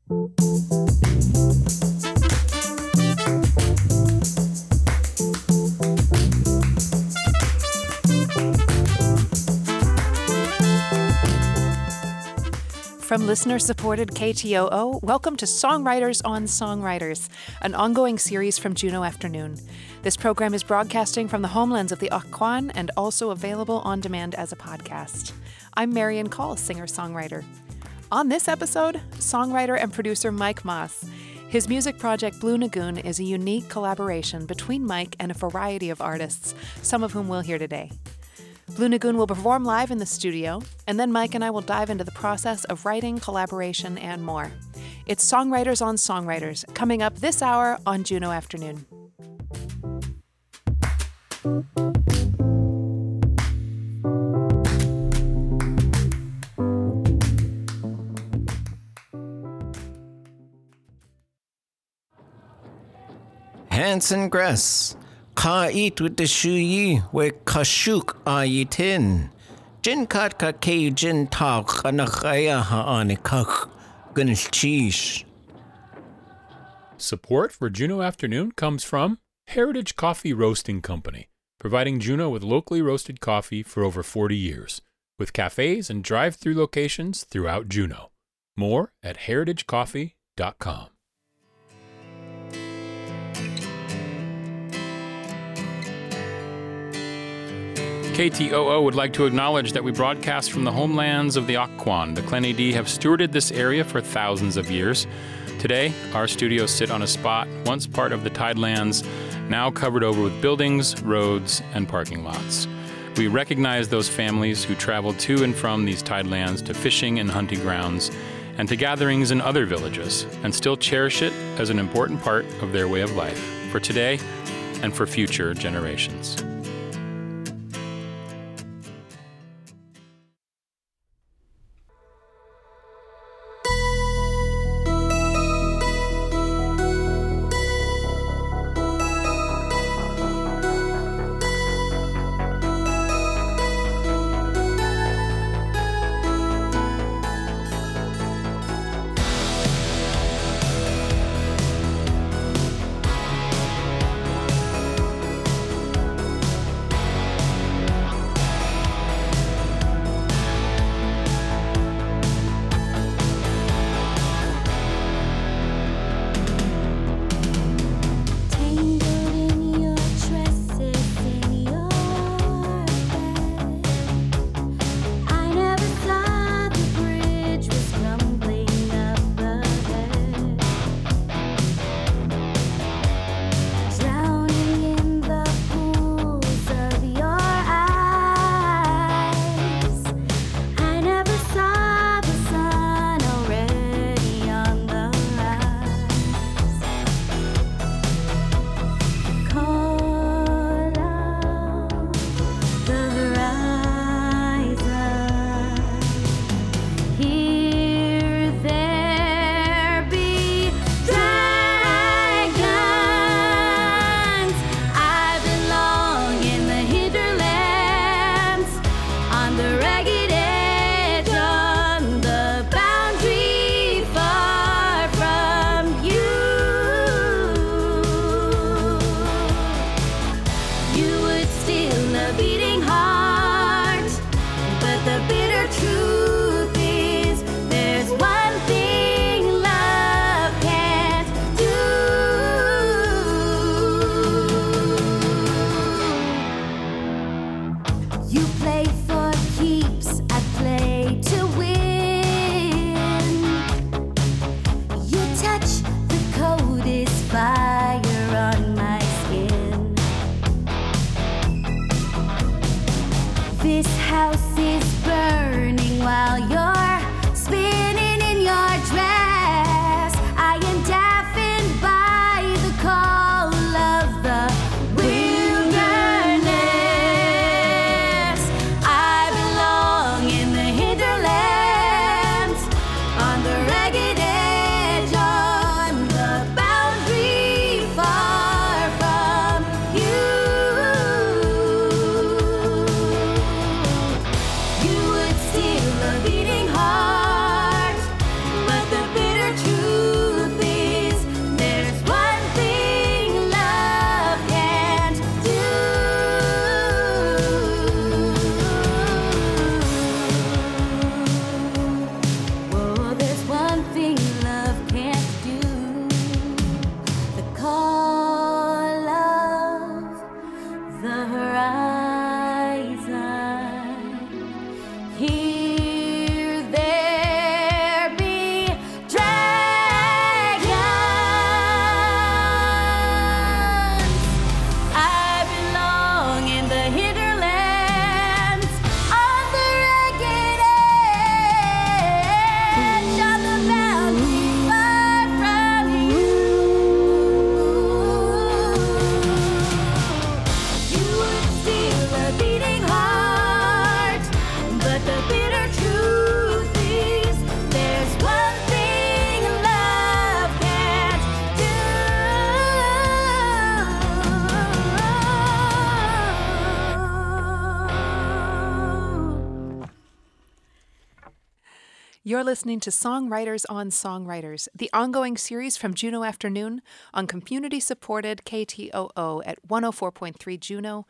From listener-supported KTOO, welcome to Songwriters on Songwriters, an ongoing series from Juneau Afternoon. This program is broadcasting from the homelands of the Occoquan and also available on demand as a podcast. I'm Marian Call, singer-songwriter. On this episode, songwriter and producer Mike Moss. His music project Blue Nagoon is a unique collaboration between Mike and a variety of artists, some of whom we'll hear today. Blue Nagoon will perform live in the studio, and then Mike and I will dive into the process of writing, collaboration, and more. It's Songwriters on Songwriters, coming up this hour on Juneau Afternoon. Hanson Gress. Ka eat with the shuyi we kashuk ayitin. Jin kat ka ke jin tak anakaya haanikak gunchish. Support for Juneau Afternoon comes from Heritage Coffee Roasting Company, providing Juneau with locally roasted coffee for over 40 years, with cafes and drive-through locations throughout Juneau. More at heritagecoffee.com. KTOO would like to acknowledge that we broadcast from the homelands of the Occoquan. The Clenedee have stewarded this area for thousands of years. Today, our studios sit on a spot once part of the Tidelands, now covered over with buildings, roads, and parking lots. We recognize those families who traveled to and from these Tidelands to fishing and hunting grounds and to gatherings in other villages, and still cherish it as an important part of their way of life for today and for future generations. You're listening to Songwriters on Songwriters, the ongoing series from Juneau Afternoon on community-supported KTOO at 104.3 Juneau,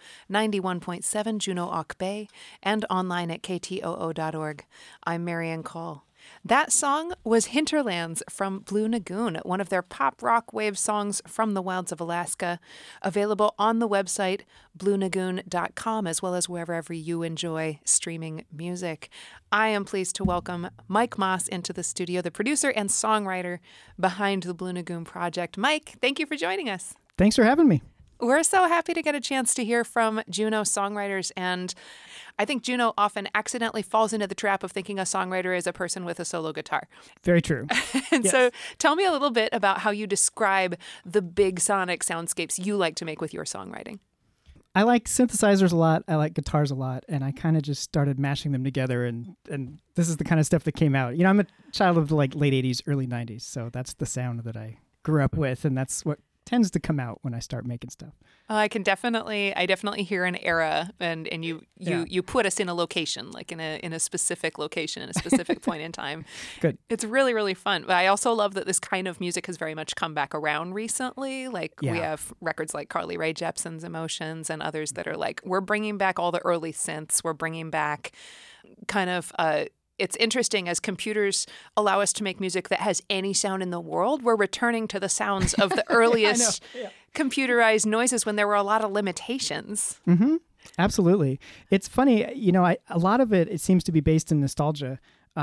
91.7 Juneau Auk Bay, and online at ktoo.org. I'm Marianne Call. That song was Hinterlands from Blue Lagoon, one of their pop rock wave songs from the wilds of Alaska, available on the website bluelagoon.com, as well as wherever you enjoy streaming music. I am pleased to welcome Mike Moss into the studio, the producer and songwriter behind the Blue Lagoon project. Mike, thank you for joining us. Thanks for having me. We're so happy to get a chance to hear from Juneau songwriters, and I think Juneau often accidentally falls into the trap of thinking a songwriter is a person with a solo guitar. Very true. And Yes. So tell me a little bit about how you describe the big sonic soundscapes you like to make with your songwriting. I like synthesizers a lot. I like guitars a lot. And I kind of just started mashing them together. And this is the kind of stuff that came out. You know, I'm a child of the late 80s, early 90s. So that's the sound that I grew up with. And that's what tends to come out when I start making stuff. I definitely hear an era, and you put us in a location, like in a specific location, in a specific point in time. Good. It's really, really fun. But I also love that this kind of music has very much come back around recently. Like we have records like Carly Rae Jepsen's Emotions and others that are like, we're bringing back all the early synths. We're bringing back kind of it's interesting, as computers allow us to make music that has any sound in the world, we're returning to the sounds of the earliest computerized noises when there were a lot of limitations. Mm-hmm. Absolutely. It's funny, you know, a lot of it seems to be based in nostalgia.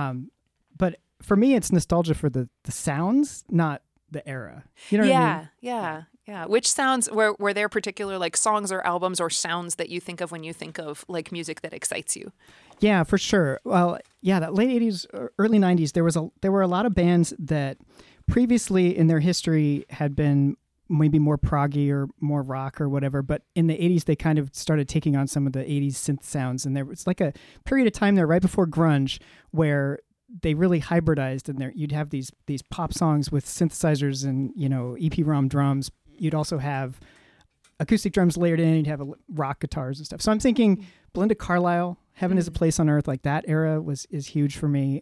But for me, it's nostalgia for the sounds, not the era. You know what I mean? Yeah. Which sounds, were there particular like songs or albums or sounds that you think of when you think of like music that excites you? Yeah, for sure. Well, yeah, that late 80s, early 90s, there were a lot of bands that previously in their history had been maybe more proggy or more rock or whatever, but in the 80s they kind of started taking on some of the 80s synth sounds, and there was like a period of time there right before grunge where they really hybridized, and you'd have these pop songs with synthesizers and, you know, EPROM drums. You'd also have acoustic drums layered in. You'd have rock guitars and stuff. So I'm thinking Belinda Carlisle, Heaven is a Place on Earth, like that era is huge for me.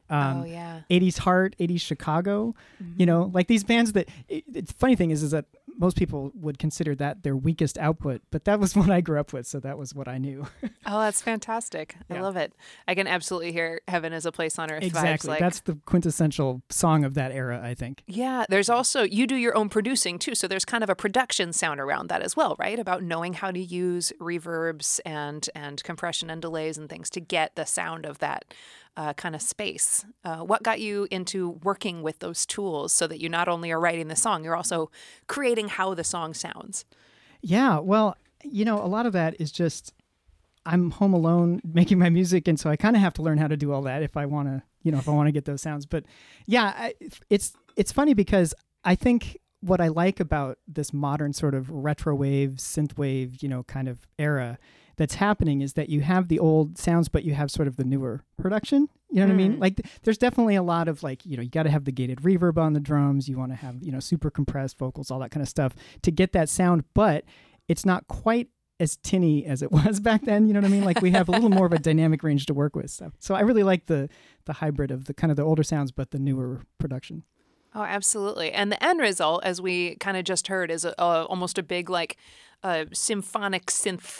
80s Heart, 80s Chicago, you know, like these bands that, the funny thing is that most people would consider that their weakest output, but that was what I grew up with, so that was what I knew. Oh, that's fantastic. I love it. I can absolutely hear Heaven is a Place on Earth Exactly. vibes. Like, that's the quintessential song of that era, I think. yeah, there's also, you do your own producing too, so there's kind of a production sound around that as well, right? About knowing how to use reverbs and compression and delays and things to get the sound of that kind of space. What got you into working with those tools so that you not only are writing the song, you're also creating how the song sounds? Yeah, well, you know, a lot of that is just, I'm home alone making my music, and so I kind of have to learn how to do all that if I want to, get those sounds. But yeah, it's funny because I think what I like about this modern sort of retro wave, synth wave, you know, kind of era that's happening is that you have the old sounds, but you have sort of the newer production. You know what I mean? Like there's definitely a lot of like, you know, you got to have the gated reverb on the drums. You want to have, you know, super compressed vocals, all that kind of stuff to get that sound, but it's not quite as tinny as it was back then. You know what I mean? Like we have a little more of a dynamic range to work with. So I really like the hybrid of the kind of the older sounds, but the newer production. Oh, absolutely. And the end result, as we kind of just heard, is almost a big like symphonic synth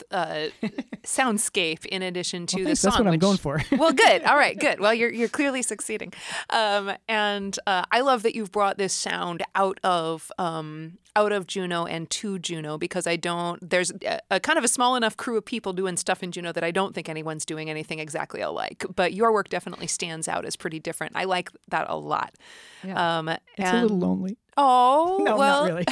soundscape in addition to the song. That's what I'm going for. Well, good. All right, good. Well, you're clearly succeeding. And I love that you've brought this sound out of Juneau and to Juneau, because there's a kind of a small enough crew of people doing stuff in Juneau that I don't think anyone's doing anything exactly alike. But your work definitely stands out as pretty different. I like that a lot. Yeah. It's a little lonely. Oh, no, well, not really.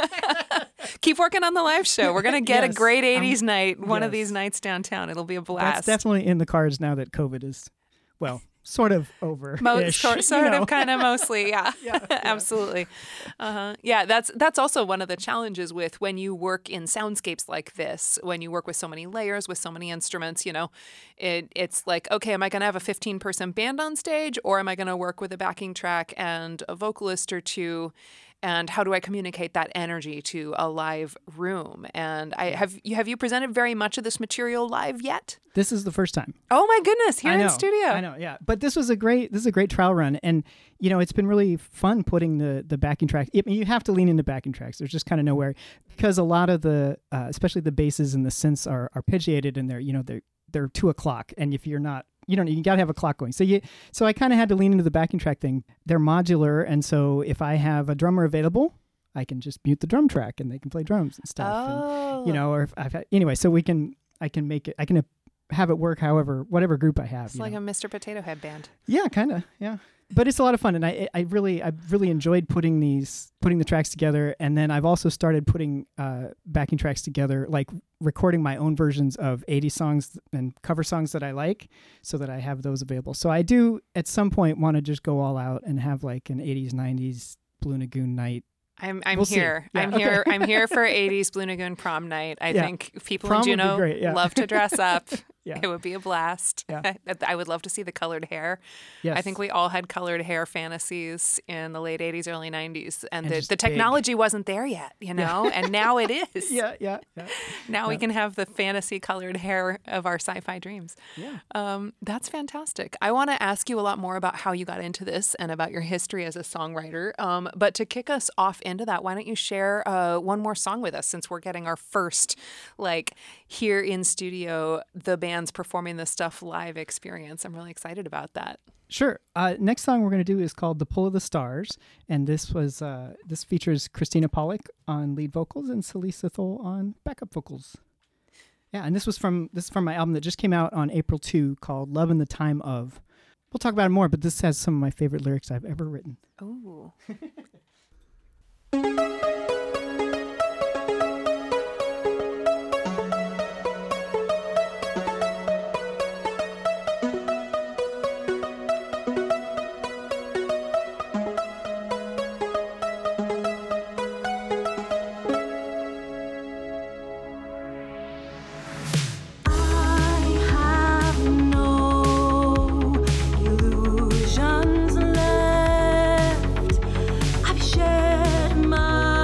keep working on the live show. We're going to get a great 80s night, one of yes. these nights downtown. It'll be a blast. That's definitely in the cards now that COVID is, well, sort of over. Sort of, kind of, mostly, yeah. Absolutely. Yeah, that's also one of the challenges with when you work in soundscapes like this, when you work with so many layers, with so many instruments, you know, it's like, okay, am I going to have a 15-person band on stage, or am I going to work with a backing track and a vocalist or two? and how do I communicate that energy to a live room? And have you presented very much of this material live yet? This is the first time. Oh my goodness, here I know, in studio. I know, yeah. But this is a great trial run, and it's been really fun putting the backing tracks. I mean, you have to lean into backing tracks. There's just kind of nowhere, because a lot of the especially the basses and the synths are arpeggiated, and they're 2 o'clock, and if you're not, you got to have a clock going. So I kind of had to lean into the backing track thing. They're modular, and so if I have a drummer available, I can just mute the drum track and they can play drums and stuff. Oh. And, or if anyway, so I can make it. I can have it work whatever group I have. It's like a Mr. Potato Head band. Yeah, kind of. Yeah. But it's a lot of fun, and I really enjoyed putting the tracks together, and then I've also started putting backing tracks together, like recording my own versions of 80s songs and cover songs that I like, so that I have those available. So I do at some point want to just go all out and have like an 80s 90s Blue Lagoon night. I'm We'll here. Yeah, I'm okay. here. I'm here for 80s Blue Lagoon prom night. I think people Prom in would be Juneau great, yeah. love to dress up. Yeah. It would be a blast. Yeah. I would love to see the colored hair. Yes. I think we all had colored hair fantasies in the late 80s, early 90s. And just the technology wasn't there yet, and now it is. Yeah. Now we can have the fantasy colored hair of our sci-fi dreams. Yeah. That's fantastic. I want to ask you a lot more about how you got into this and about your history as a songwriter. But to kick us off into that, why don't you share one more song with us, since we're getting our first, here in studio, the band's performing this stuff live experience. I'm really excited about that. Sure. Next song we're going to do is called "The Pull of the Stars," and this features Christina Pollock on lead vocals and Celisa Thole on backup vocals. Yeah, and this is from my album that just came out on April 2 called "Love in the Time of." We'll talk about it more, but this has some of my favorite lyrics I've ever written. Ooh. Illusions left. I've shared my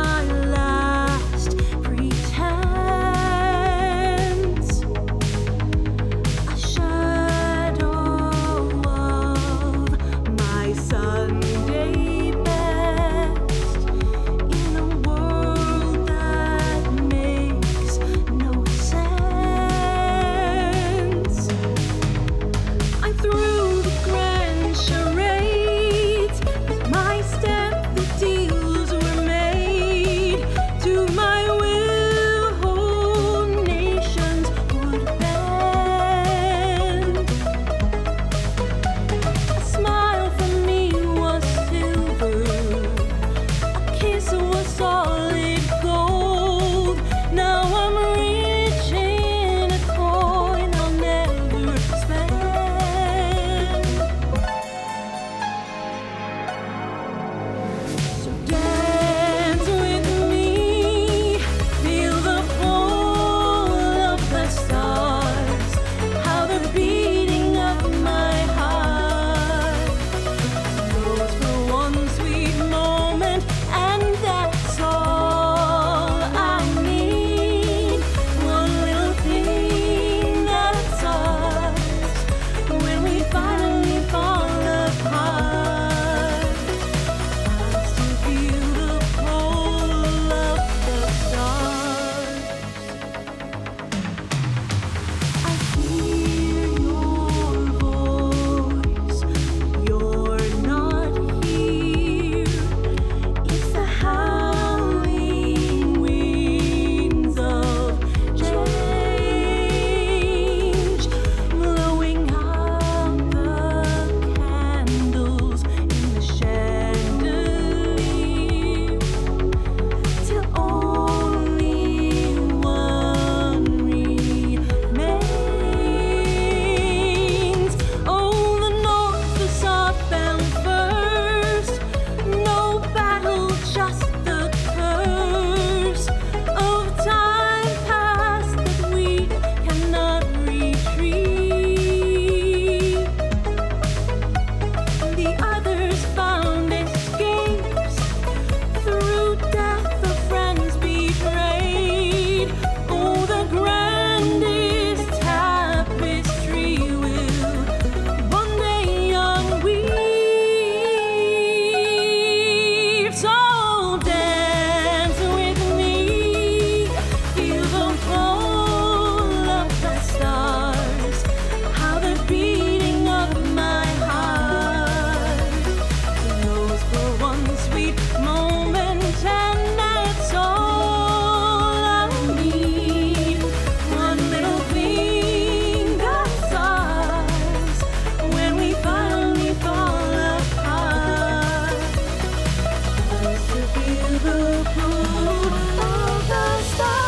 Feel the pull of the stars.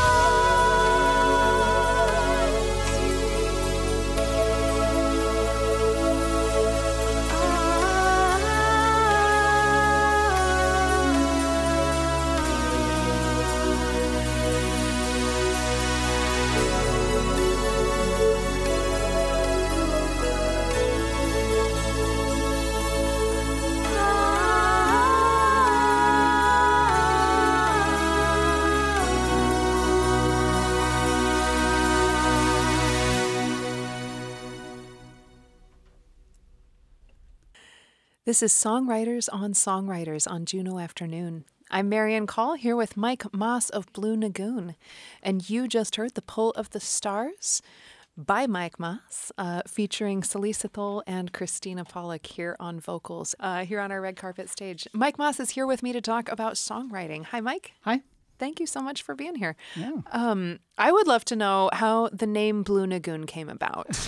This is Songwriters on Juno Afternoon. I'm Marian Call here with Mike Moss of Blue Nagoon. And you just heard The Pull of the Stars by Mike Moss, featuring Solicitol and Christina Pollock here on vocals, here on our red carpet stage. Mike Moss is here with me to talk about songwriting. Hi, Mike. Hi. Thank you so much for being here. Yeah. I would love to know how the name Blue Nagoon came about.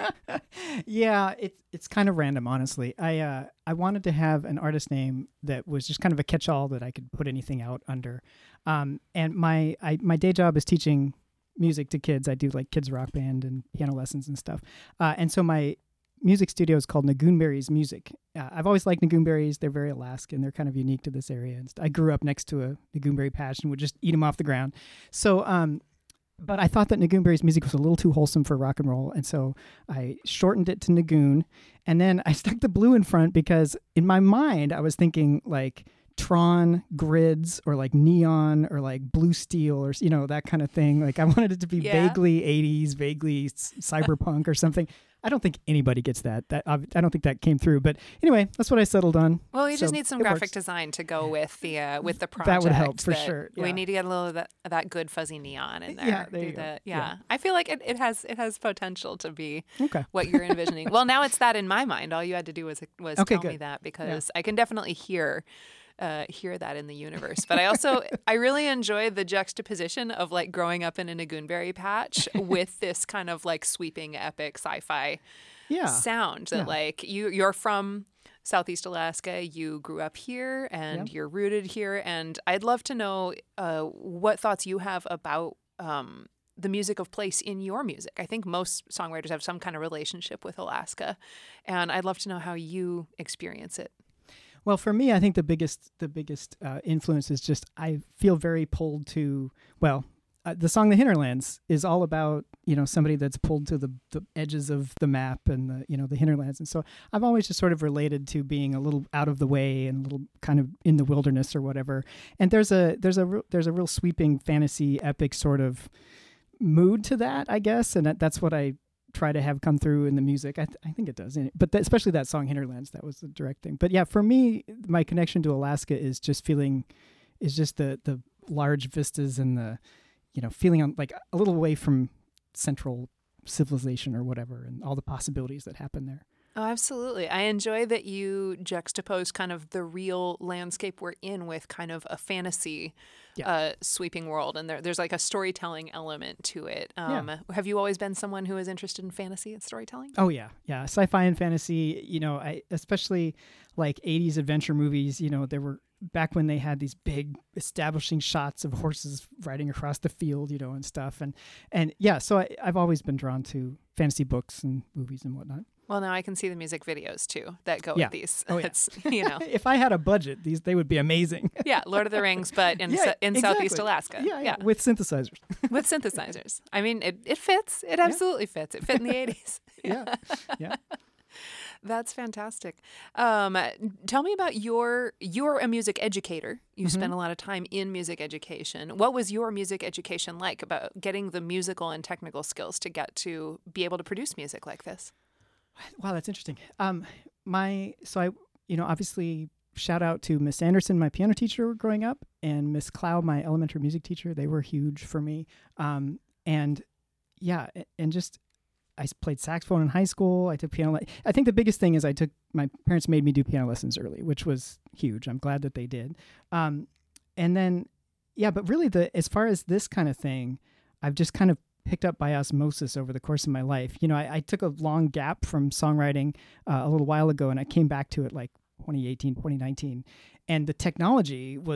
Yeah, it's kind of random, honestly. I wanted to have an artist name that was just kind of a catch-all that I could put anything out under. And my day job is teaching music to kids. I do like kids rock band and piano lessons and stuff. And so my music studio is called Nagoonberries Music. I've always liked Nagoonberries. They're very Alaskan. They're kind of unique to this area. And I grew up next to a Nagoonberry patch and would just eat them off the ground. So, but I thought that Nagoonberries Music was a little too wholesome for rock and roll. And so I shortened it to Nagoon. And then I stuck the blue in front because in my mind, I was thinking like Tron grids or like neon or like blue steel or, you know, that kind of thing. Like I wanted it to be vaguely 80s, vaguely cyberpunk or something. I don't think anybody gets that. I don't think that came through. But anyway, that's what I settled on. Well, you just need some graphic design to go with the project. That would help for sure. Yeah. We need to get a little of that good fuzzy neon in there. Yeah, there you go. Yeah, I feel like it has potential to be okay. What you're envisioning. Well, now it's that in my mind. All you had to do was tell me that because I can definitely hear that in the universe. But I really enjoy the juxtaposition of like growing up in a Nagoonberry patch with this kind of like sweeping epic sci-fi sound that like you're from Southeast Alaska, you grew up here and you're rooted here. And I'd love to know what thoughts you have about the music of place in your music. I think most songwriters have some kind of relationship with Alaska, and I'd love to know how you experience it. Well, for me, I think the biggest influence is just I feel very pulled to, the song "The Hinterlands" is all about, you know, somebody that's pulled to the edges of the map and the hinterlands, and so I've always just sort of related to being a little out of the way and a little kind of in the wilderness or whatever. And there's a real sweeping fantasy epic sort of mood to that, I guess, and that's what I try to have come through in the music. I think it does, but especially that song "Hinterlands," that was the direct thing. But yeah, for me, my connection to Alaska is just the large vistas and the, you know, feeling on like a little away from central civilization or whatever, and all the possibilities that happen there. Oh, absolutely. I enjoy that you juxtapose kind of the real landscape we're in with kind of a fantasy sweeping world. And there's like a storytelling element to it. Have you always been someone who is interested in fantasy and storytelling? Oh, yeah. Yeah. Sci-fi and fantasy, you know, especially like 80s adventure movies, you know, there were back when they had these big establishing shots of horses riding across the field, you know, and stuff. And yeah, so I've always been drawn to fantasy books and movies and whatnot. Well, now I can see the music videos too that go with these. Oh, yeah. It's, you know, if I had a budget, they would be amazing. Yeah, Lord of the Rings, but in Southeast Alaska. Yeah, with synthesizers. With synthesizers. I mean, it fits. It absolutely fits. It fit in the 80s. Yeah. That's fantastic. Tell me about you're a music educator. You spend a lot of time in music education. What was your music education like about getting the musical and technical skills to get to be able to produce music like this? Wow, that's interesting. Obviously shout out to Miss Anderson, my piano teacher growing up, and Miss Clow, my elementary music teacher. They were huge for me. I played saxophone in high school. I took piano. I think the biggest thing is my parents made me do piano lessons early, which was huge. I'm glad that they did. But really as far as this kind of thing, I've just kind of picked up by osmosis over the course of my life. You know, I took a long gap from songwriting a little while ago, and I came back to it like 2018, 2019. And the technology was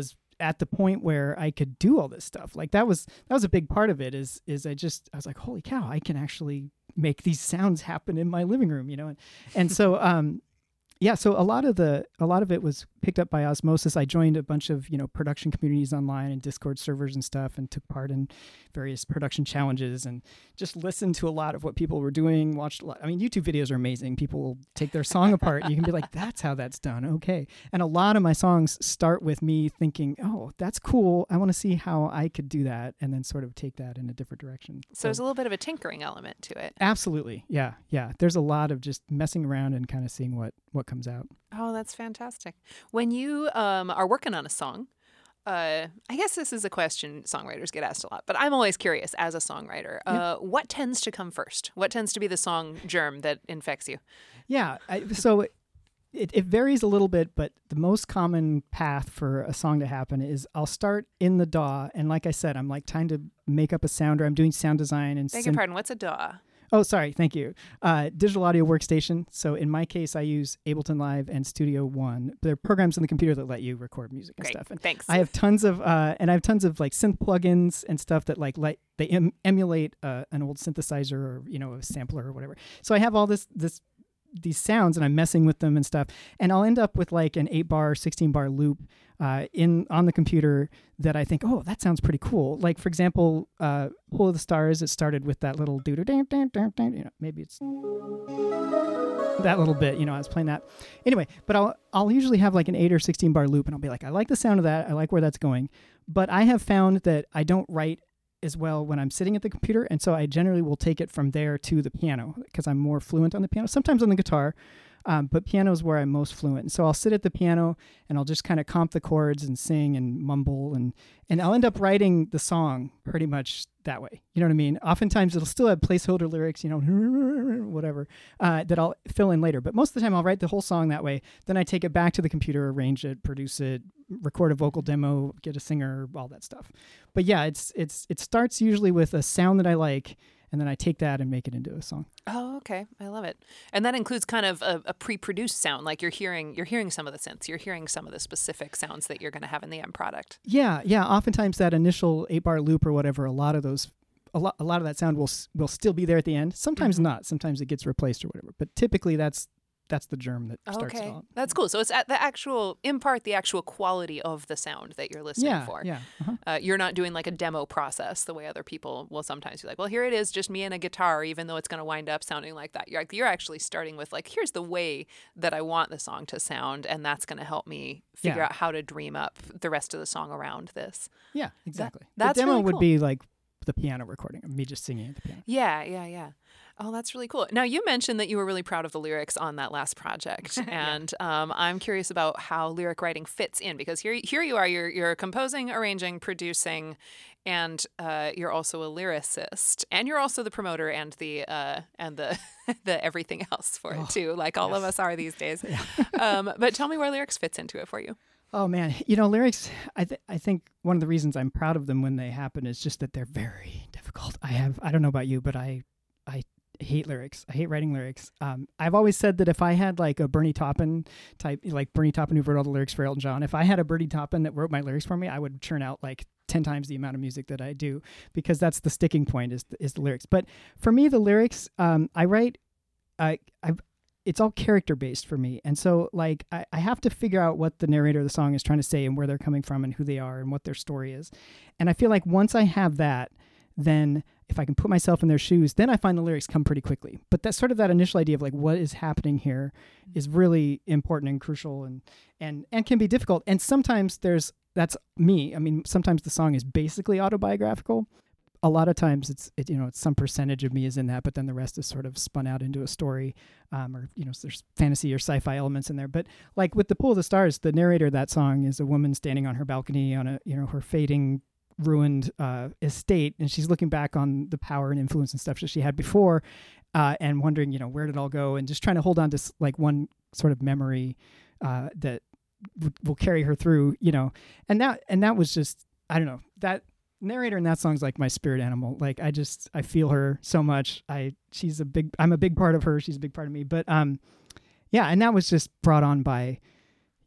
at the point where I could do all this stuff. Like that was a big part of it is I was like, holy cow, I can actually make these sounds happen in my living room, and so yeah, so a lot of it was picked up by osmosis. I joined a bunch of production communities online and Discord servers and stuff, and took part in various production challenges, and just listened to a lot of what people were doing. Watched a lot. I mean, YouTube videos are amazing. People will take their song apart, and you can be like, "That's how that's done." Okay, and a lot of my songs start with me thinking, "Oh, that's cool. I want to see how I could do that," and then sort of take that in a different direction. So there's a little bit of a tinkering element to it. Absolutely, yeah. There's a lot of just messing around and kind of seeing what comes out. Oh, that's fantastic. When you are working on a song, I guess this is a question songwriters get asked a lot, but I'm always curious as a songwriter, what tends to come first? What tends to be the song germ that infects you? Yeah, so it varies a little bit, but the most common path for a song to happen is I'll start in the DAW, and like I said, I'm like trying to make up a sound, or I'm doing sound design and Beg your pardon, what's a DAW? Oh, sorry. Thank you. Digital audio workstation. So in my case, I use Ableton Live and Studio One. They're programs on the computer that let you record music and Great. stuff. And Thanks. I have tons of like synth plugins and stuff that they emulate an old synthesizer or a sampler or whatever. So I have all these sounds, and I'm messing with them and stuff, and I'll end up with like an 8-bar, 16-bar loop on the computer that I think, oh, that sounds pretty cool. Like for example, Pool of the Stars. It started with that little maybe it's that little bit. I was playing that anyway. But I'll usually have like an 8 or 16-bar loop, and I'll be like, I like the sound of that. I like where that's going. But I have found that I don't write as well when I'm sitting at the computer, and so I generally will take it from there to the piano because I'm more fluent on the piano, sometimes on the guitar, but piano is where I'm most fluent. And so I'll sit at the piano and I'll just kind of comp the chords and sing and mumble, and I'll end up writing the song pretty much that way. You know what I mean? Oftentimes it'll still have placeholder lyrics, whatever, that I'll fill in later. But most of the time I'll write the whole song that way. Then I take it back to the computer, arrange it, produce it, record a vocal demo, get a singer, all that stuff. But yeah, it starts usually with a sound that I like, and then I take that and make it into a song. Oh, okay. I love it. And that includes kind of a pre-produced sound, like you're hearing some of the synths, you're hearing some of the specific sounds that you're going to have in the end product. Yeah. Oftentimes that initial 8-bar loop or whatever, a lot of that sound will still be there at the end. Sometimes not. Sometimes it gets replaced or whatever. But typically that's the germ that starts it all. That's cool. So it's at the actual quality of the sound that you're listening for. Yeah. Uh-huh. You're not doing like a demo process the way other people will sometimes be like, well, here it is, just me and a guitar, even though it's going to wind up sounding like that. You're actually starting with like, here's the way that I want the song to sound, and that's going to help me figure out how to dream up the rest of the song around this. Yeah, exactly. That's the demo really cool. would be like the piano recording of me just singing at the piano. Yeah. Oh, that's really cool. Now, you mentioned that you were really proud of the lyrics on that last project, and I'm curious about how lyric writing fits in, because here you are, you're composing, arranging, producing, and you're also a lyricist, and you're also the promoter and the the everything else for it too, like all of us are these days. But tell me where lyrics fits into it for you. Oh man, lyrics. I think one of the reasons I'm proud of them when they happen is just that they're very difficult. I don't know about you, but I hate lyrics. I hate writing lyrics. I've always said that if I had like a Bernie Taupin type, like Bernie Taupin who wrote all the lyrics for Elton John, if I had a Bernie Taupin that wrote my lyrics for me, I would churn out like 10 times the amount of music that I do, because that's the sticking point is the lyrics. But for me, the lyrics, I write, it's all character based for me. And so like, I have to figure out what the narrator of the song is trying to say and where they're coming from and who they are and what their story is. And I feel like once I have that, then if I can put myself in their shoes, then I find the lyrics come pretty quickly. But that's sort of that initial idea of like what is happening here is really important and crucial and can be difficult. And sometimes that's me. I mean, sometimes the song is basically autobiographical. A lot of times it's some percentage of me is in that, but then the rest is sort of spun out into a story, or so there's fantasy or sci-fi elements in there. But like with the Pool of the Stars, the narrator of that song is a woman standing on her balcony on her fading, ruined estate, and she's looking back on the power and influence and stuff that she had before, and wondering where did it all go, and just trying to hold on to like one sort of memory that will carry her through, and that was just, I don't know, that narrator in that song's like my spirit animal. Like I feel her so much. I'm a big part of her, she's a big part of me. But and that was just brought on by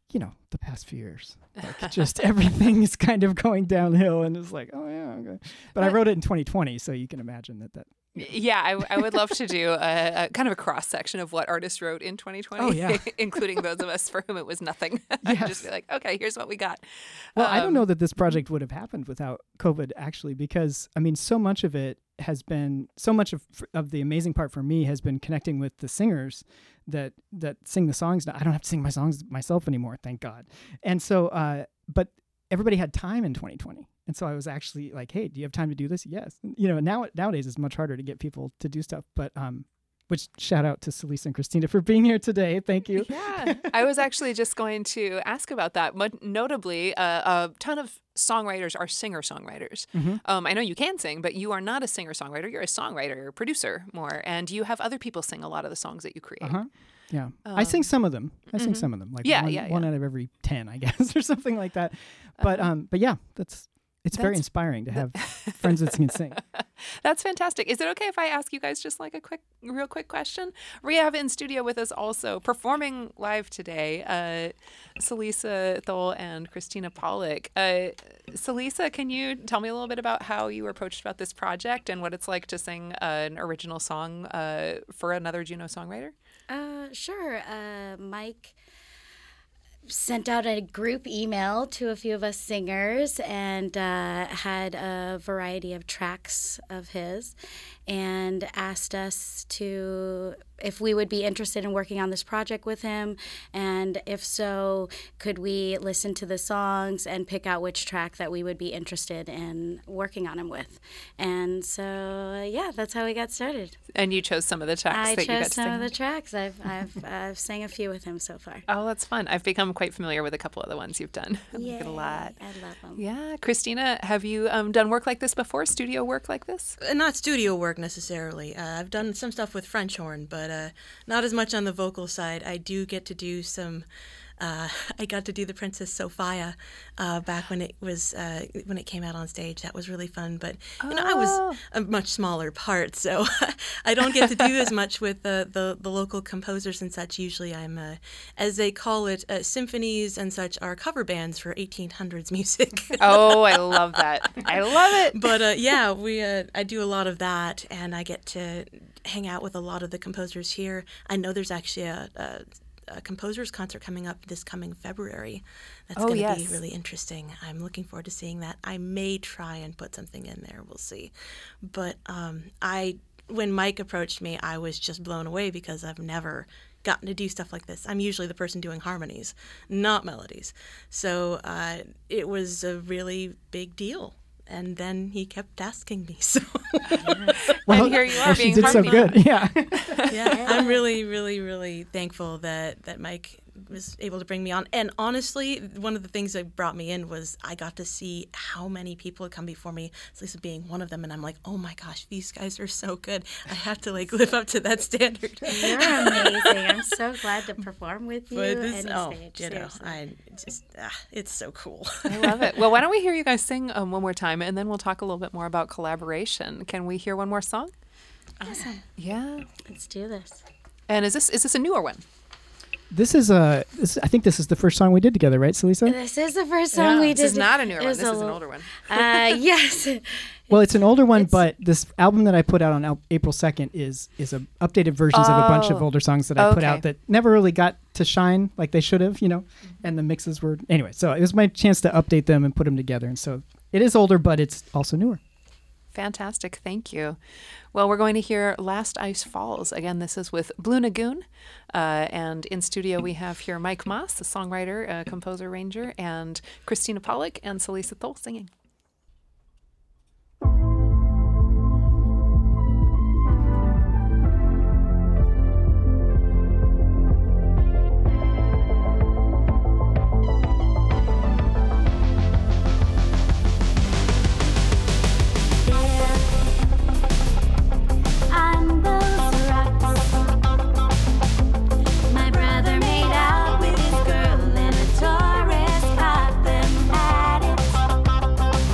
the past few years. Like just everything is kind of going downhill, and it's like, oh yeah, okay. But I wrote it in 2020, so you can imagine that. Yeah, I would love to do a kind of a cross section of what artists wrote in 2020, Oh, yeah. including those of us for whom it was nothing. Yes. Just be like, okay, here's what we got. Well, I don't know that this project would have happened without COVID, actually, because I mean, so much of it has been so much of the amazing part for me has been connecting with the singers that sing the songs. Now, I don't have to sing my songs myself anymore, thank God. And so, but everybody had time in 2020. And so I was actually like, hey, do you have time to do this? Yes. Nowadays it's much harder to get people to do stuff. But which shout out to Celisa and Christina for being here today. Thank you. Yeah, I was actually just going to ask about that. But notably, a ton of songwriters are singer-songwriters. I know you can sing, but you are not a singer-songwriter. You're a songwriter, producer more. And you have other people sing a lot of the songs that you create. Yeah. I sing some of them. Like one out of every 10, I guess, or something like that. But yeah, it's very inspiring to have friends that can sing. That's fantastic. Is it okay if I ask you guys just like a real quick question? We have in studio with us also performing live today, Celisa Thole and Christina Pollock. Celisa, can you tell me a little bit about how you were approached about this project and what it's like to sing an original song for another Juno songwriter? Sure. Mike sent out a group email to a few of us singers and had a variety of tracks of his and asked us if we would be interested in working on this project with him, and if so, could we listen to the songs and pick out which track that we would be interested in working on him with. And so, yeah, that's how we got started. And you chose some of the tracks that you got to sing? I chose some of the tracks. I've sang a few with him so far. Oh, that's fun. I've become quite familiar with a couple of the ones you've done. I like it a lot. I love them. Yeah. Christina, have you done work like this before, studio work like this? Not studio work necessarily. I've done some stuff with French horn, but not as much on the vocal side. I do get to do some. I got to do the Princess Sophia back when it came out on stage. That was really fun. But I was a much smaller part, so I don't get to do as much with the local composers and such. Usually, I'm as they call it, symphonies and such are cover bands for 1800s music. Oh, I love that. I love it. But yeah, I do a lot of that, and I get to hang out with a lot of the composers here. I know there's actually a composer's concert coming up this coming February. That's going to be really interesting. I'm looking forward to seeing that. I may try and put something in there. We'll see. But when Mike approached me, I was just blown away because I've never gotten to do stuff like this. I'm usually the person doing harmonies, not melodies. So it was a really big deal. And then he kept asking me. So, well, and here you are being she did so good. Yeah. Yeah, I'm really, really, really thankful that Mike was able to bring me on. And honestly, one of the things that brought me in was I got to see how many people had come before me, Celisa being one of them. And I'm like, oh my gosh, these guys are so good. I have to live up to that standard. You're amazing. I'm so glad to perform with you. It's so cool. I love it. Well, why don't we hear you guys sing one more time, and then we'll talk a little bit more about collaboration. Can we hear one more song? Awesome. Yeah. Let's do this. And is this a newer one? This is I think this is the first song we did together, right, Celisa? This is the first song we did. This is not a newer one. This is an older one. Yes. Well, it's an older one, but this album that I put out on April 2nd is updated versions of a bunch of older songs that I put out that never really got to shine like they should have, and the mixes were... Anyway, so it was my chance to update them and put them together. And so it is older, but it's also newer. Fantastic. Thank you. Well, we're going to hear Last Ice Falls. Again, this is with Blue Lagoon. And in studio, we have here Mike Moss, a songwriter, composer, arranger, and Christina Pollock and Celisa Thole singing. My brother made out with his girl, and a tourist caught them at it.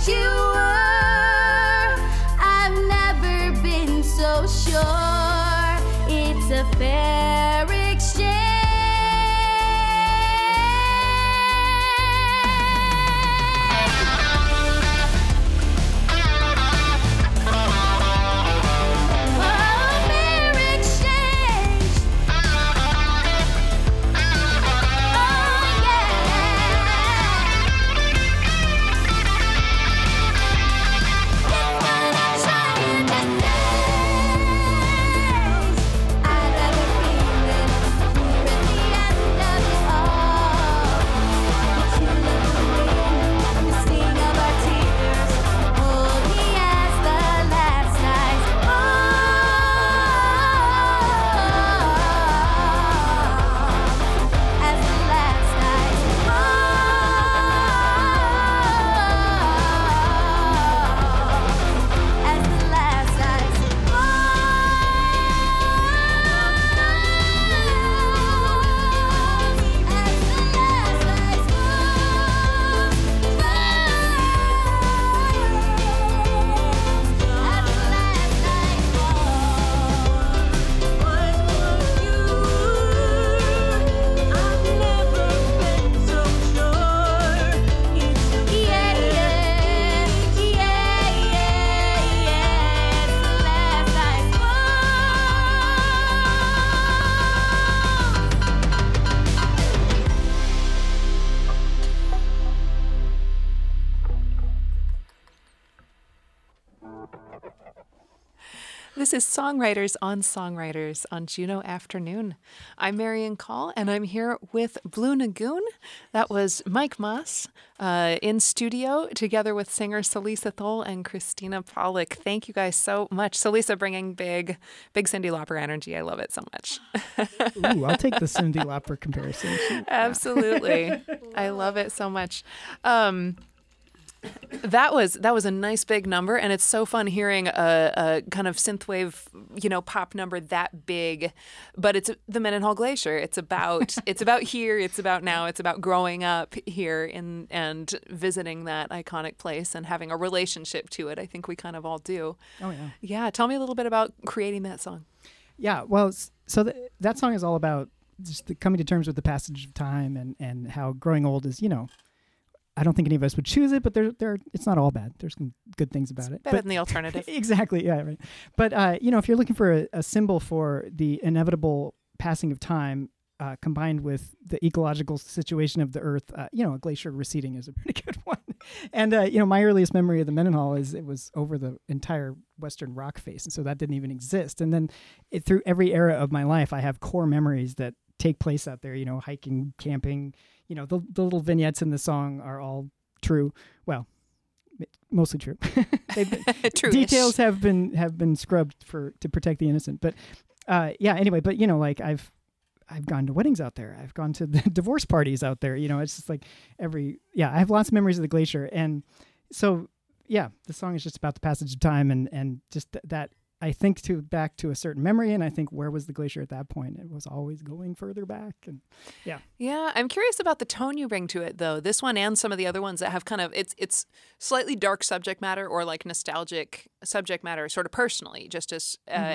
you were. I've never been so sure. It's a fair exchange. This is Songwriters on Juno Afternoon. I'm Marian Call, and I'm here with Blue Nagoon. That was Mike Moss in studio together with singer Celisa Thole and Christina Pollock. Thank you guys so much. Celisa bringing big Cyndi Lauper energy. I love it so much. Ooh, I'll take the Cyndi Lauper comparison. Absolutely. I love it so much. That was a nice big number, and it's so fun hearing a kind of synthwave, pop number that big. But it's the Mendenhall Glacier. It's about here. It's about now. It's about growing up here and visiting that iconic place and having a relationship to it. I think we kind of all do. Oh yeah. Yeah. Tell me a little bit about creating that song. Yeah. Well, so that song is all about just coming to terms with the passage of time and how growing old is, I don't think any of us would choose it, but it's not all bad. There's some good things about it. Better than the alternative. Exactly. Yeah. Right. But, if you're looking for a symbol for the inevitable passing of time, combined with the ecological situation of the earth, a glacier receding is a pretty good one. And, my earliest memory of the Mendenhall is it was over the entire western rock face. And so that didn't even exist. And then through every era of my life, I have core memories that take place out there, hiking, camping. The little vignettes in the song are all true. Well, mostly true. Details have been scrubbed to protect the innocent. But anyway, but I've gone to weddings out there. I've gone to the divorce parties out there. It's just like I have lots of memories of the glacier. And so, the song is just about the passage of time and just that I think back to a certain memory, and I think where was the glacier at that point? It was always going further back, and yeah. Yeah, I'm curious about the tone you bring to it, though. This one and some of the other ones that have kind of it's slightly dark subject matter or like nostalgic subject matter, sort of personally, just as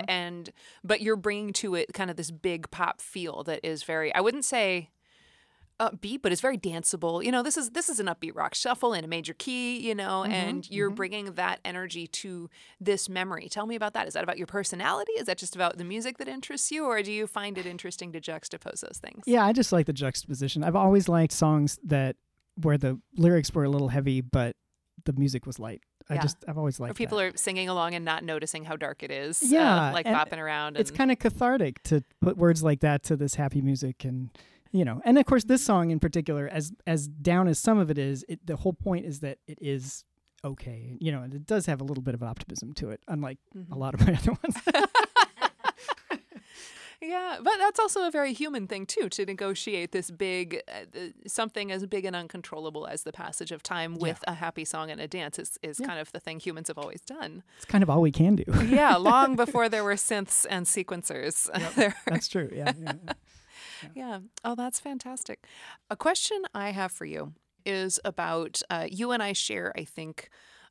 but you're bringing to it kind of this big pop feel that is very, I wouldn't say upbeat, but it's very danceable. This is an upbeat rock shuffle in a major key, and you're bringing that energy to this memory. Tell me about that. Is that about your personality? Is that just about the music that interests you, or do you find it interesting to juxtapose those things? Yeah, I just like the juxtaposition. I've always liked songs where the lyrics were a little heavy, but the music was light. I've always liked that. People are singing along and not noticing how dark it is. Yeah. Bopping around. It's kind of cathartic to put words like that to this happy music and and of course this song in particular, as down as some of it is, the whole point is that it is okay, and it does have a little bit of optimism to it, unlike a lot of my other ones. Yeah, but that's also a very human thing too, to negotiate this big, something as big and uncontrollable as the passage of time with a happy song and a dance is kind of the thing humans have always done. It's kind of all we can do. Yeah, long before there were synths and sequencers. Yep, that's true, yeah. Yeah. Oh, that's fantastic. A question I have for you is about, you and I share, I think,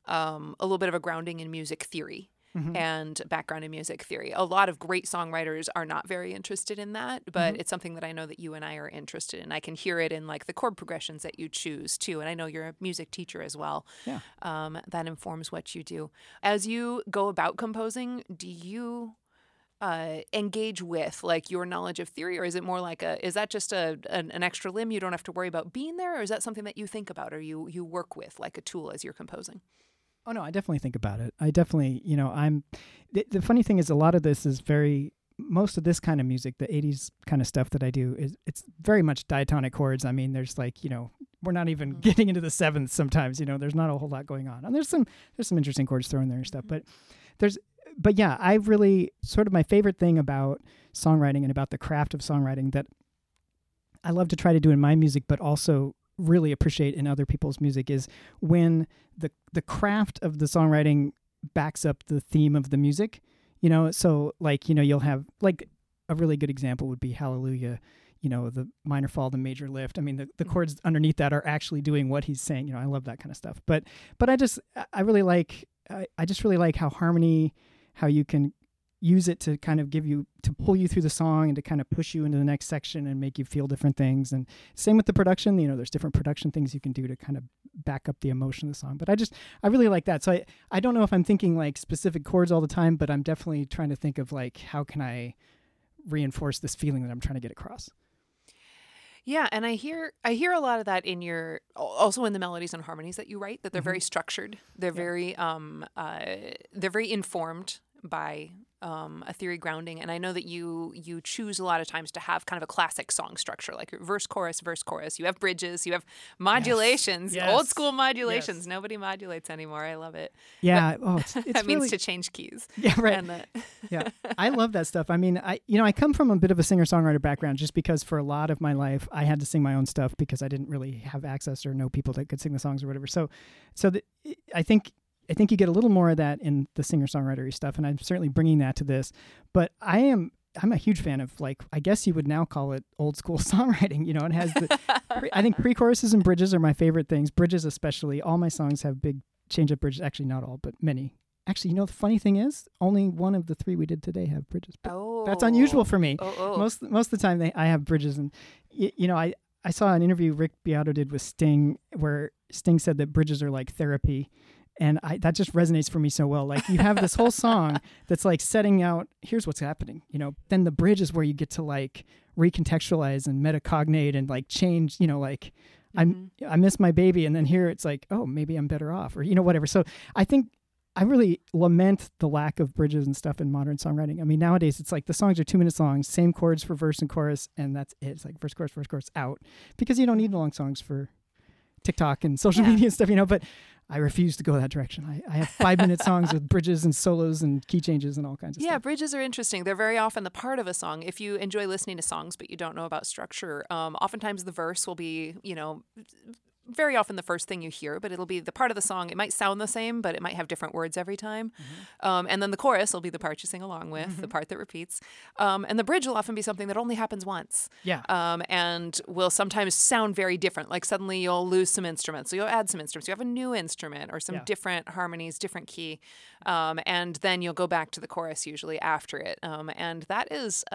a little bit of a grounding in music theory. And background in music theory. A lot of great songwriters are not very interested in that, but it's something that I know that you and I are interested in. I can hear it in like the chord progressions that you choose too. And I know you're a music teacher as well. Yeah. That informs what you do. As you go about composing, do you engage with like your knowledge of theory, or is it more like is that just an extra limb you don't have to worry about being there, or is that something that you think about or you work with like a tool as you're composing? Oh, no, I definitely think about it. I definitely, the funny thing is a lot of this is most of this kind of music, the 80s kind of stuff that I do, it's very much diatonic chords. I mean, there's like, we're not even getting into the sevenths sometimes, there's not a whole lot going on. And there's some interesting chords thrown there and stuff, but yeah, I really, sort of my favorite thing about songwriting and about the craft of songwriting that I love to try to do in my music, but also really appreciate in other people's music is when the craft of the songwriting backs up the theme of the music, so like, you'll have like a really good example would be Hallelujah, the minor fall, the major lift. I mean, the chords underneath that are actually doing what he's saying. I love that kind of stuff. But I just really like how harmony, how you can use it to kind of to pull you through the song and to kind of push you into the next section and make you feel different things. And same with the production, there's different production things you can do to kind of back up the emotion of the song. But I really like that. So I don't know if I'm thinking like specific chords all the time, but I'm definitely trying to think of like, how can I reinforce this feeling that I'm trying to get across? Yeah, and I hear a lot of that also in the melodies and harmonies that you write, that they're very structured. They're very informed by a theory grounding. And I know that you choose a lot of times to have kind of a classic song structure, like verse, chorus. You have bridges, you have modulations, Yes. old school modulations. Yes. Nobody modulates anymore. I love it. Yeah. But It's that means really, to change keys. Yeah, right. And Yeah. I love that stuff. I mean, I come from a bit of a singer-songwriter background just because for a lot of my life, I had to sing my own stuff because I didn't really have access or know people that could sing the songs or whatever. I think you get a little more of that in the singer-songwriter stuff, and I'm certainly bringing that to this. But I'm a huge fan of, like, I guess you would now call it old school songwriting. It has I think pre-choruses and bridges are my favorite things. Bridges especially. All my songs have big change-up bridges. Actually, not all, but many. Actually, the funny thing is, only one of the 3 we did today have bridges. But that's unusual for me. Most of the time, I have bridges, and I saw an interview Rick Beato did with Sting where Sting said that bridges are like therapy. And that just resonates for me so well. Like, you have this whole song that's like setting out, here's what's happening, then the bridge is where you get to like recontextualize and metacognate and like change, I miss my baby. And then here it's like, oh, maybe I'm better off, or, whatever. So I think I really lament the lack of bridges and stuff in modern songwriting. I mean, nowadays it's like the songs are 2-minute songs, same chords for verse and chorus. And that's it. It's like verse, chorus, out, because you don't need long songs for TikTok and social media and stuff, but I refuse to go that direction. I have 5-minute songs with bridges and solos and key changes and all kinds of stuff. Yeah, bridges are interesting. They're very often the part of a song. If you enjoy listening to songs but you don't know about structure, oftentimes the verse will be, very often the first thing you hear, but it'll be the part of the song. It might sound the same, but it might have different words every time. And then the chorus will be the part you sing along with, the part that repeats. And the bridge will often be something that only happens once. Yeah. And will sometimes sound very different. Like suddenly you'll lose some instruments. So you'll add some instruments. You have a new instrument or some different harmonies, different key. And then you'll go back to the chorus usually after it. And that is,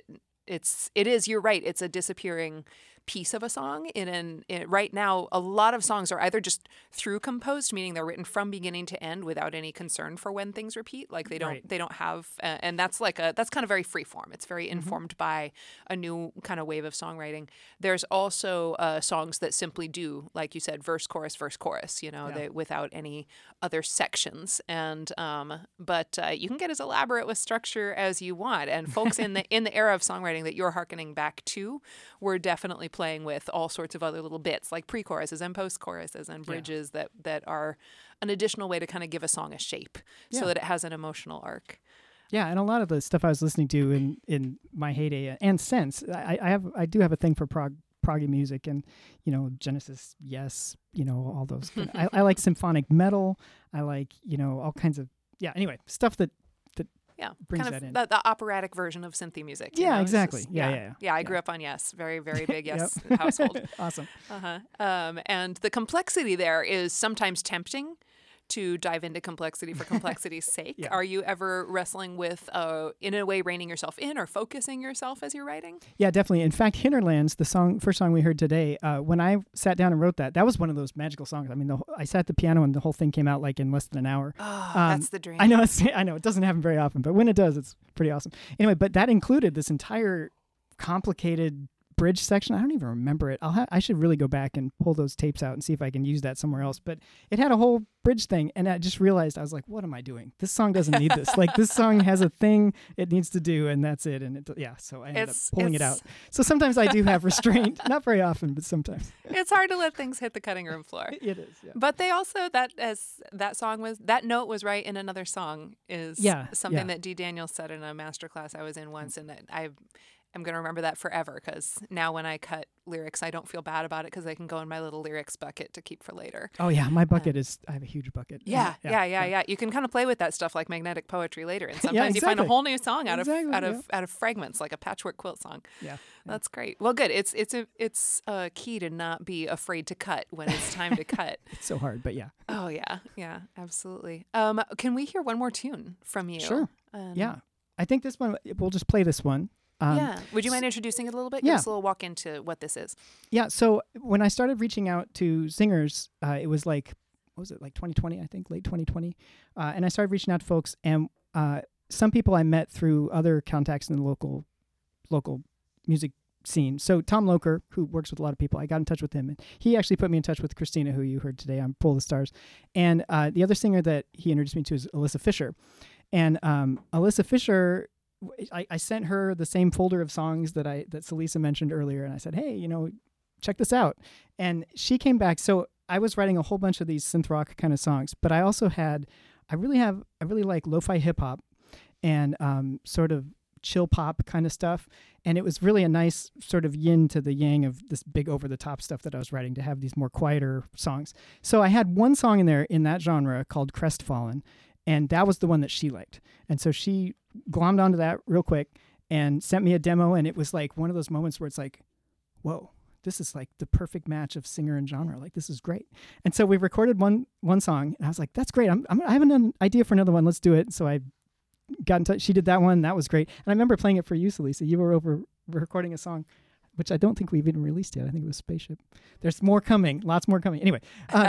you're right. It's a disappearing piece of a song. Right now, a lot of songs are either just through composed, meaning they're written from beginning to end without any concern for when things repeat. Like they don't have, and that's that's kind of very free form. It's very informed by a new kind of wave of songwriting. There's also songs that simply do, like you said, verse, chorus, they, without any other sections. And but you can get as elaborate with structure as you want. And folks in the era of songwriting that you're hearkening back to, were definitely playing with all sorts of other little bits like pre-choruses and post-choruses and bridges that are an additional way to kind of give a song a shape so that it has an emotional arc. Yeah, and a lot of the stuff I was listening to in my heyday and since, I do have a thing for proggy music and, Genesis, yes, all those. I like symphonic metal. I like, all kinds of, anyway, stuff that brings kind of that in. The operatic version of synthy music. Yeah, exactly. Just, Yeah. I grew up on Yes, very, very big Yes household. Awesome. And the complexity there is sometimes tempting to dive into complexity for complexity's sake. Yeah. Are you ever wrestling with, in a way, reining yourself in or focusing yourself as you're writing? Yeah, definitely. In fact, Hinterlands, the first song we heard today, when I sat down and wrote that was one of those magical songs. I mean, I sat at the piano and the whole thing came out like in less than an hour. Oh, that's the dream. I know it doesn't happen very often, but when it does, it's pretty awesome. Anyway, but that included this entire complicated bridge section. I don't even remember it. I should really go back and pull those tapes out and see if I can use that somewhere else. But it had a whole bridge thing, and I just realized, I was like, what am I doing? This song doesn't need this. Like, this song has a thing it needs to do, and that's it. And so I ended up pulling it out. So sometimes I do have restraint. Not very often, but sometimes. It's hard to let things hit the cutting room floor. It is, yeah. But they also, that note was right in another song is something that Dee Daniels said in a masterclass I was in once, and I'm going to remember that forever, because now when I cut lyrics, I don't feel bad about it because I can go in my little lyrics bucket to keep for later. Oh, yeah. My bucket I have a huge bucket. Yeah. You can kind of play with that stuff like magnetic poetry later. And sometimes you find a whole new song out of fragments, like a patchwork quilt song. Yeah. That's great. Well, good. It's a key to not be afraid to cut when it's time to cut. It's so hard, but yeah. Oh, yeah. Yeah, absolutely. Can we hear one more tune from you? Sure. Yeah. I think this one, we'll just play this one. Would you mind introducing it a little bit? Yeah. Give us a little walk into what this is. Yeah. So when I started reaching out to singers, it was like, what was it, like 2020, I think, late 2020. And I started reaching out to folks, and some people I met through other contacts in the local music scene. So Tom Loker, who works with a lot of people, I got in touch with him, and he actually put me in touch with Christina, who you heard today on Pull the Stars. And the other singer that he introduced me to is Alyssa Fisher. And Alyssa Fisher, I sent her the same folder of songs that Celisa mentioned earlier, and I said, hey, check this out. And she came back. So I was writing a whole bunch of these synth rock kind of songs, but I also I really like lo-fi hip hop and sort of chill pop kind of stuff. And it was really a nice sort of yin to the yang of this big over the top stuff that I was writing, to have these more quieter songs. So I had one song in there in that genre called Crestfallen, and that was the one that she liked. And so she glommed onto that real quick and sent me a demo, and it was like one of those moments where it's like, whoa, this is like the perfect match of singer and genre. Like, this is great. And so we recorded one song, and I was like, that's great. I have an idea for another one. Let's do it. So I got in touch. She did that one. That was great. And I remember playing it for you, Celisa. You were over recording a song, which I don't think we've even released yet. I think it was Spaceship. There's more coming, lots more coming. Anyway,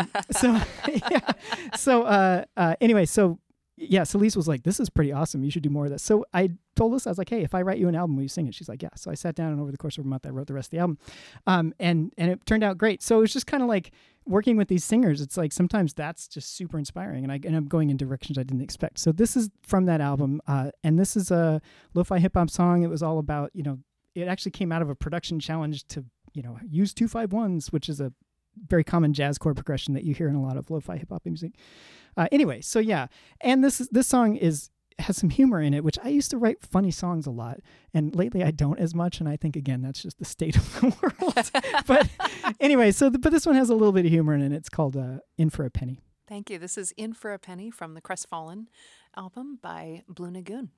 Celise was like, this is pretty awesome. You should do more of this. So I told us, I was like, hey, if I write you an album, will you sing it? She's like, yeah. So I sat down, and over the course of a month, I wrote the rest of the album. And it turned out great. So it was just kind of like working with these singers. It's like, sometimes that's just super inspiring, and I end up going in directions I didn't expect. So this is from that album. And this is a lo-fi hip hop song. It was all about, it actually came out of a production challenge to, use 2-5-1s, which is a very common jazz chord progression that you hear in a lot of lo-fi hip hop music. Anyway, so yeah, and this song has some humor in it, which I used to write funny songs a lot, and lately I don't as much, and I think, again, that's just the state of the world. But anyway, but this one has a little bit of humor in it. It's called In for a Penny. Thank you. This is In for a Penny from the Crestfallen album by Blue Lagoon.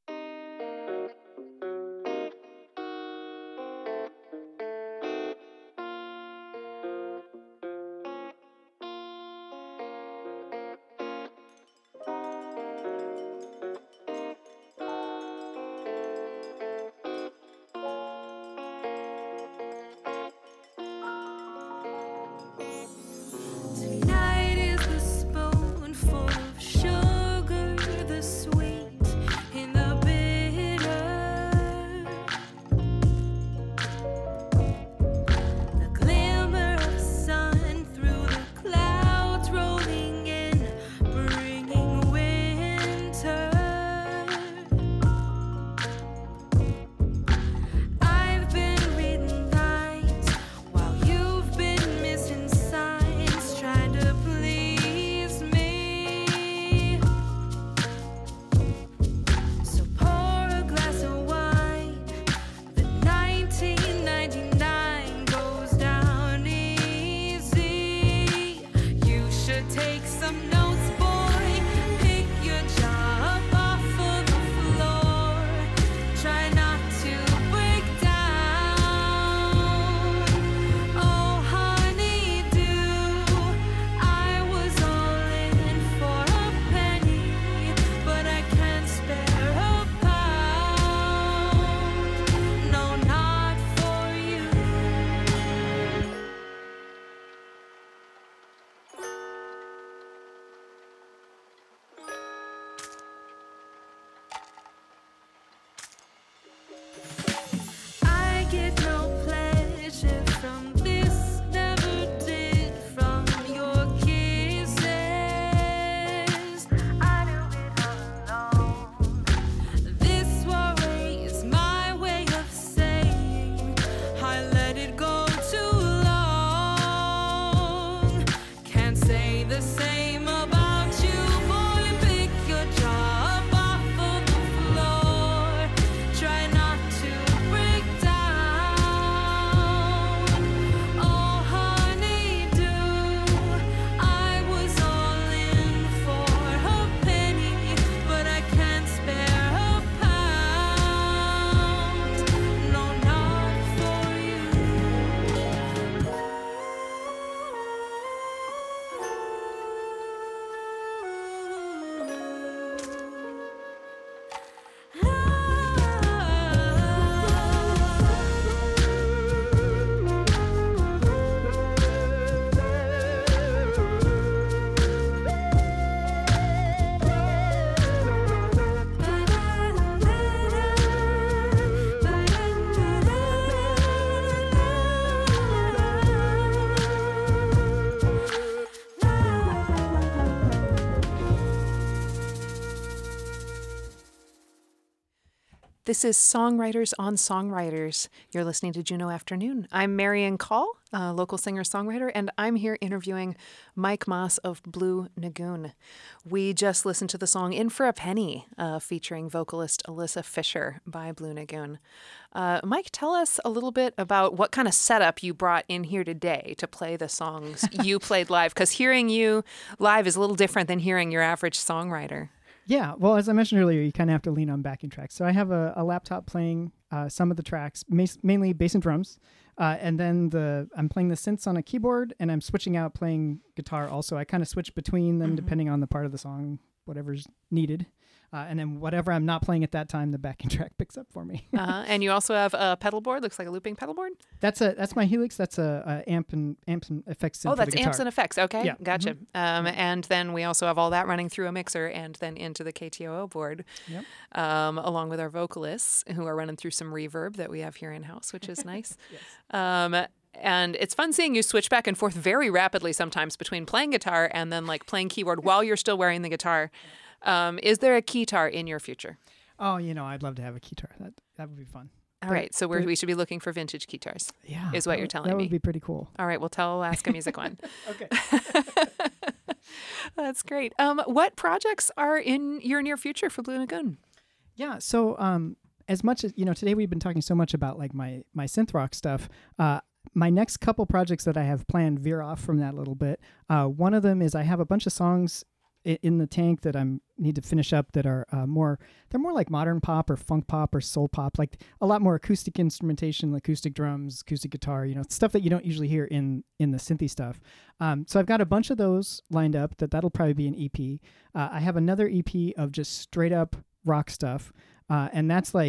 Tonight is the spoonful of sugar, the sweet in the bitter, the glimmer of sun through the clouds rolling in, bringing winter. I've been reading lines while you've been missing signs, trying to please me. So pour a glass of wine. The 1999 goes down easy. You should take some notes, boy. Pick your jaw up off of the floor. Try not to break down. Oh, honey, do I was all in This is Songwriters on Songwriters. You're listening to Juno Afternoon. I'm Marian Call, a local singer-songwriter, and I'm here interviewing Mike Moss of Blue Nagoon. We just listened to the song In for a Penny, featuring vocalist Alyssa Fisher by Blue Nagoon. Mike, tell us a little bit about what kind of setup you brought in here today to play the songs you played live, because hearing you live is a little different than hearing your average songwriter. Yeah, well, as I mentioned earlier, you kind of have to lean on backing tracks. So I have a laptop playing some of the tracks, mainly bass and drums, and then I'm playing the synths on a keyboard, and I'm switching out playing guitar also. I kind of switch between them depending on the part of the song, whatever's needed. And then whatever I'm not playing at that time, the backing track picks up for me. And you also have a pedal board, looks like a looping pedal board? That's my Helix. That's a amp and effects. Oh, that's amps and effects. Okay, yeah. Gotcha. And then we also have all that running through a mixer and then into the KTOO board, along with our vocalists who are running through some reverb that we have here in-house, which is nice. Yes. And it's fun seeing you switch back and forth very rapidly sometimes between playing guitar and then like playing keyboard while you're still wearing the guitar. Is there a keytar in your future? Oh, I'd love to have a keytar. That would be fun. All right, so we should be looking for vintage keytars. Yeah, is what you're telling me. That would be pretty cool. All right, we'll tell Alaska Music One. Okay. That's great. What projects are in your near future for Blue Nagoon? Yeah, so as much as today we've been talking so much about like my synth rock stuff. My next couple projects that I have planned veer off from that a little bit. One of them is I have a bunch of songs in the tank that I need to finish up that are more like modern pop or funk pop or soul pop, like a lot more acoustic instrumentation, acoustic drums, acoustic guitar, stuff that you don't usually hear in the synthy stuff. So I've got a bunch of those lined up that'll probably be an EP. I have another EP of just straight up rock stuff. And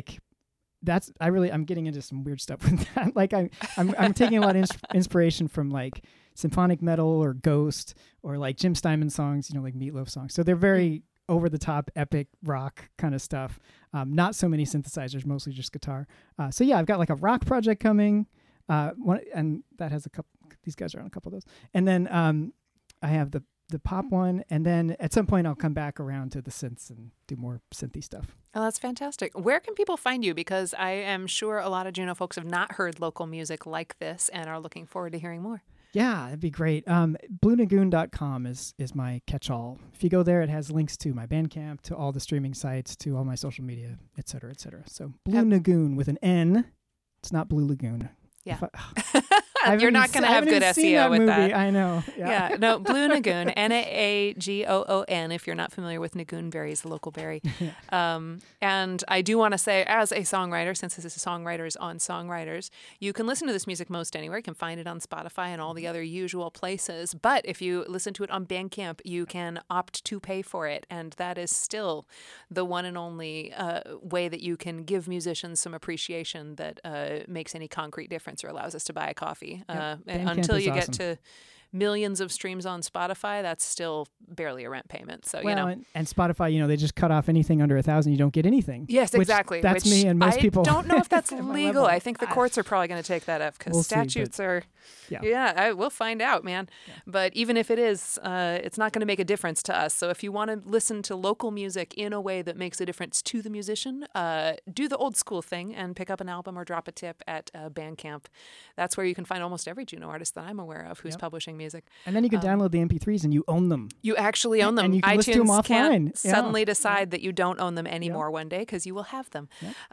I'm getting into some weird stuff with that. Like I'm taking a lot of inspiration from like symphonic metal or Ghost or like Jim Steinman songs, like Meatloaf songs. So they're very over the top, epic rock kind of stuff. Not so many synthesizers, mostly just guitar. So yeah, I've got like a rock project coming, and that has a couple. These guys are on a couple of those, and then I have the pop one, and then at some point I'll come back around to the synths and do more synthy stuff. Oh, that's fantastic. Where can people find you? Because I am sure a lot of Juneau folks have not heard local music like this and are looking forward to hearing more. Yeah, that'd be great. BlueNagoon.com is my catch-all. If you go there, it has links to my Bandcamp, to all the streaming sites, to all my social media, et cetera, et cetera. So Blue Nagoon with an N. It's not Blue Lagoon. Yeah. You're not going to have good SEO with that. I know. Yeah. No, Blue Nagoon, Naagoon, if you're not familiar with Nagoon berries, the local berry. And I do want to say, as a songwriter, since this is Songwriters on Songwriters, you can listen to this music most anywhere. You can find it on Spotify and all the other usual places. But if you listen to it on Bandcamp, you can opt to pay for it. And that is still the one and only way that you can give musicians some appreciation that makes any concrete difference or allows us to buy a coffee. Until you get to millions of streams on Spotify, that's still barely a rent payment. So and Spotify, they just cut off anything under 1,000. You don't get anything. Yes, exactly. That's me and most people. I don't know if that's legal. I think the courts are probably going to take that up because statutes are. We'll find out, man. Yeah. But even if it is, it's not going to make a difference to us. So if you want to listen to local music in a way that makes a difference to the musician, do the old school thing and pick up an album or drop a tip at Bandcamp. That's where you can find almost every Juneau artist that I'm aware of who's publishing music. And then you can download the MP3s and you own them. You actually own them. And you can listen to them offline. Can't suddenly decide that you don't own them anymore one day because you will have them.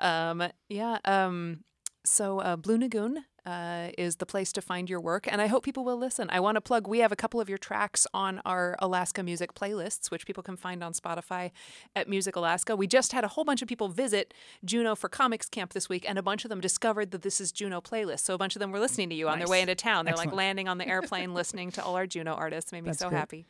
So Blue Nagoon is the place to find your work, and I hope people will listen. I want to plug, we have a couple of your tracks on our Alaska Music playlists, which people can find on Spotify at Music Alaska. We just had a whole bunch of people visit Juneau for Comics Camp this week, and a bunch of them discovered that this is Juneau playlist. So a bunch of them were listening to you on their way into town. They're like landing on the airplane listening to all our Juneau artists. Made me so happy.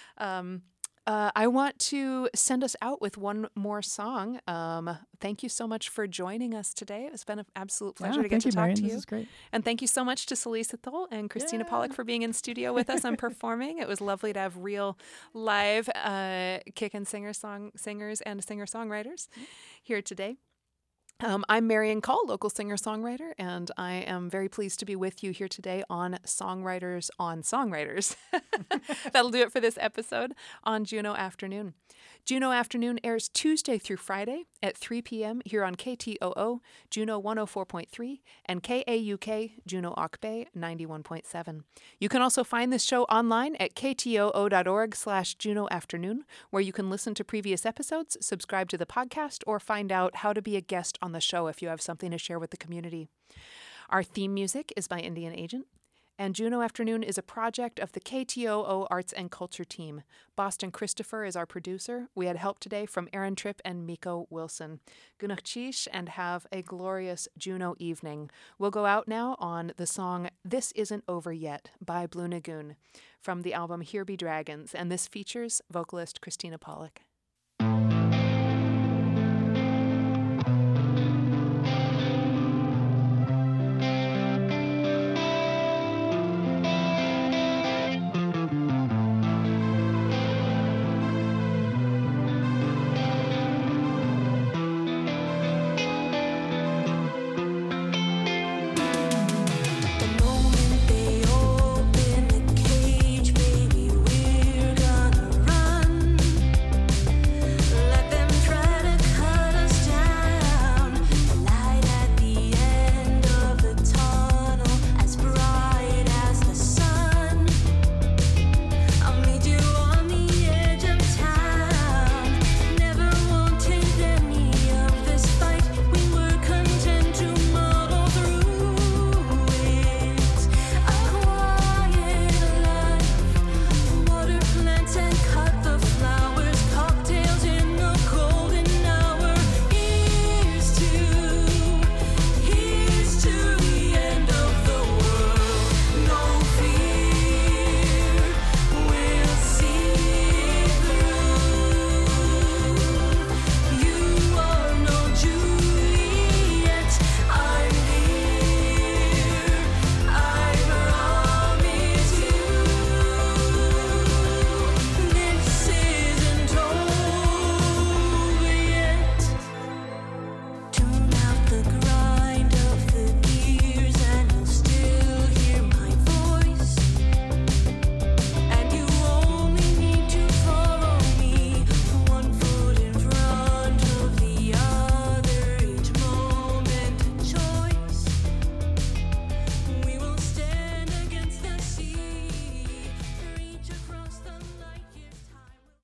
I want to send us out with one more song. Thank you so much for joining us today. It's been an absolute pleasure to get to talk to you. This is great. And thank you so much to Celise Ethel and Christina Pollock for being in studio with us and performing. It was lovely to have real live kickin' singers and singer-songwriters here today. I'm Marian Call, local singer-songwriter, and I am very pleased to be with you here today on Songwriters on Songwriters. That'll do it for this episode on Juneau Afternoon. Juneau Afternoon airs Tuesday through Friday at 3 p.m. here on KTOO, Juneau 104.3, and KAUK, Juneau Auk Bay 91.7. You can also find this show online at ktoo.org/Juneau Afternoon, where you can listen to previous episodes, subscribe to the podcast, or find out how to be a guest on the show if you have something to share with the community. Our theme music is by Indian Agent. And Juneau Afternoon is a project of the KTOO Arts and Culture team. Boston Christopher is our producer. We had help today from Aaron Tripp and Miko Wilson. Gunachchish, and have a glorious Juneau evening. We'll go out now on the song This Isn't Over Yet by Blue Nagoon from the album Here Be Dragons, and this features vocalist Christina Pollock.